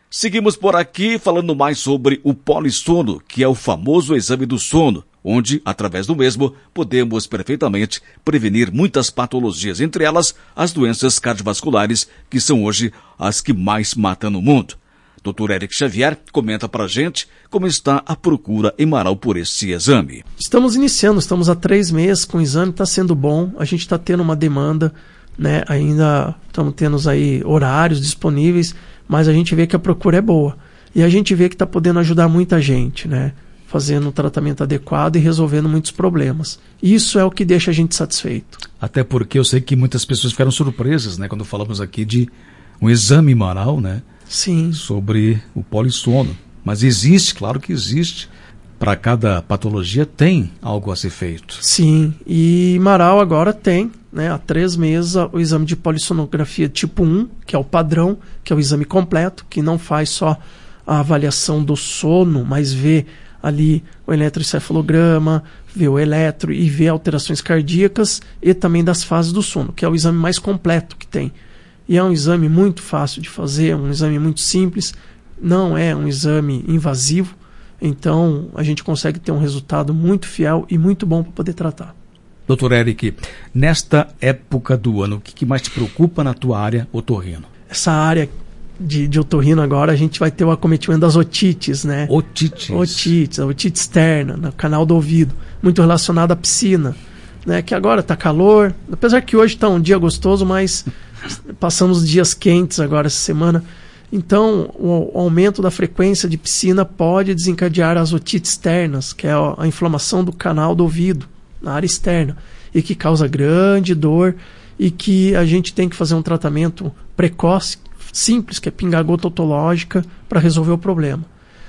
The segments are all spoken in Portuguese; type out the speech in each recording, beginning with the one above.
Seguimos por aqui falando mais sobre o polissono, que é o famoso exame do sono, onde, através do mesmo, podemos perfeitamente prevenir muitas patologias, entre elas as doenças cardiovasculares, que são hoje as que mais matam no mundo. Dr. Eric Xavier comenta pra gente como está a procura em Marau por esse exame. Estamos iniciando, estamos há 3 meses com o exame, está sendo bom, a gente está tendo uma demanda, né? Ainda estamos tendo aí horários disponíveis, mas a gente vê que a procura é boa. E a gente vê que está podendo ajudar muita gente, né? Fazendo um tratamento adequado e resolvendo muitos problemas. Isso é o que deixa a gente satisfeito. Até porque eu sei que muitas pessoas ficaram surpresas, né? Quando falamos aqui de um exame em Marau, né? Sim. Sobre o polissono. Mas existe, claro que existe. Para cada patologia tem algo a ser feito. Sim, e Marau agora tem, né, há 3 meses, o exame de polissonografia tipo 1, que é o padrão, que é o exame completo, que não faz só a avaliação do sono, mas vê ali o eletroencefalograma, vê o eletro e vê alterações cardíacas e também das fases do sono, que é o exame mais completo que tem. E é um exame muito fácil de fazer, um exame muito simples, não é um exame invasivo, então a gente consegue ter um resultado muito fiel e muito bom para poder tratar. Doutor Eric, nesta época do ano, o que mais te preocupa na tua área otorrino? Essa área de otorrino agora, a gente vai ter o acometimento das otites, né? Otites? Otites, a otite externa, no canal do ouvido, muito relacionada à piscina, né? Que agora está calor, apesar que hoje está um dia gostoso, mas passamos dias quentes agora essa semana. Então, o aumento da frequência de piscina pode desencadear as otites externas, que é a inflamação do canal do ouvido, na área externa, e que causa grande dor e que a gente tem que fazer um tratamento precoce, simples, que é pingar gota otológica para resolver o problema.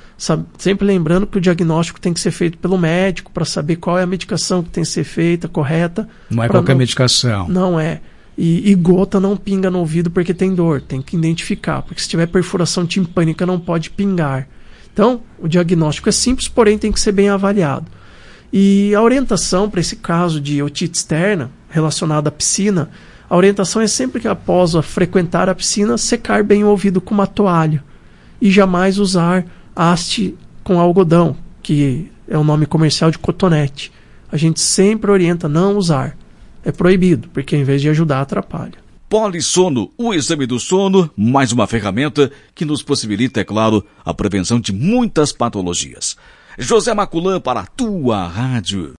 Sempre lembrando que o diagnóstico tem que ser feito pelo médico para saber qual é a medicação que tem que ser feita, correta. Não é qualquer medicação. Não é. E gota não pinga no ouvido porque tem dor, tem que identificar, porque se tiver perfuração timpânica não pode pingar. Então, o diagnóstico é simples, porém tem que ser bem avaliado. E a orientação para esse caso de otite externa, relacionada à piscina, a orientação é sempre que após frequentar a piscina, secar bem o ouvido com uma toalha e jamais usar haste com algodão, que é o nome comercial de cotonete. A gente sempre orienta não usar. É proibido, porque em vez de ajudar, atrapalha. Polissono, o exame do sono, mais uma ferramenta que nos possibilita, é claro, a prevenção de muitas patologias. José Maculã para a tua rádio.